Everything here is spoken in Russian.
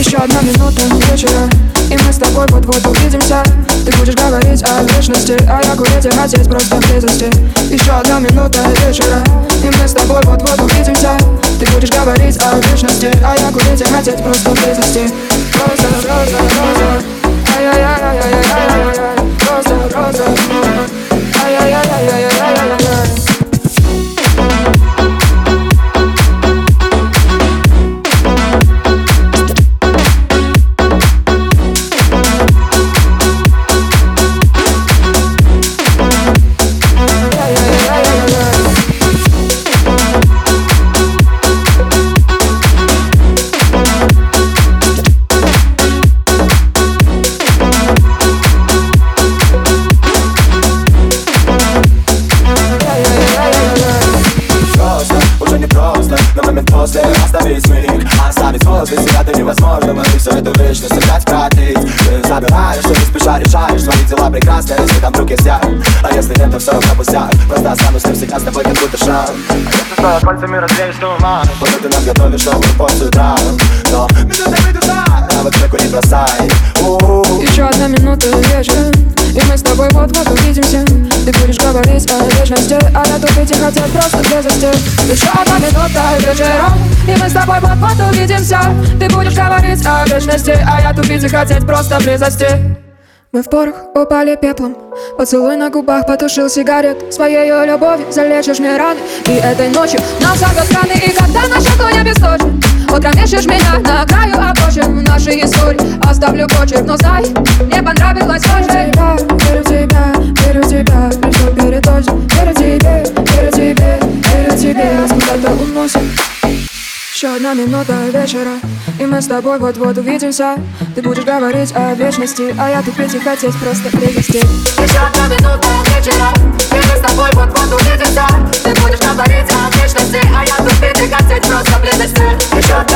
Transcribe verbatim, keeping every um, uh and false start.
Еще одна минута вечера, и мы с тобой вот-вот увидимся. Ты будешь говорить о вечности, а я курить и хотеть просто близости. Еще одна минута вечера, и мы с тобой вот-вот увидимся. Ты будешь говорить о вечности, а я курить и хотеть просто близости. Просто, просто, просто. Ай-яй-яй-яй-яй-яй-яй. Просто, просто. Ай-яй-яй-яй-яй-яй-яй. Оставить миг, оставить возле себя ты невозможно. И все эту вечность опять вкатить. Ты забираешь, что не спеша решаешь. Твои дела прекрасны, если там вдруг есть я. А если нет, то все равно пустяк. Просто останусь навсегда с тобой, как будто шаг. А если стоя пальцами развеешь туман, вот ты нам готовишь новую порцию трав. Но минута минута, а вот треку не бросай. У-у-у. Еще одна минута вечера, и мы с тобой вот-вот увидимся. Ты будешь говорить о вечности, а я тупить и хотеть просто близости. Еще одна минута вечера, и мы с тобой вот-вот увидимся. Ты будешь говорить о вечности, а я тупить и хотеть просто близости. Мы в порох упали пеплом, поцелуй на губах потушил сигарет. Своей любовью залечишь мне раны, и этой ночью нас зовет раны. И когда наш огонь обесточен, утром ищешь меня на краю обочин нашей истории. Оставлю почерк, но знай, мне понравилось очень. Верю в тебя, верю в тебя, пришел переточен. Верю в тебе, верю в тебе, верю в тебе, нас куда-то уносит. Еще одна минута вечера, и мы с тобой вот-вот увидимся. Ты будешь говорить о вечности, а я тупить и хотеть просто близости. Еще одна минута вечера, и мы с тобой вот-вот увидимся. Ты будешь говорить о вечности, а я тупить и хотеть просто близости. Еще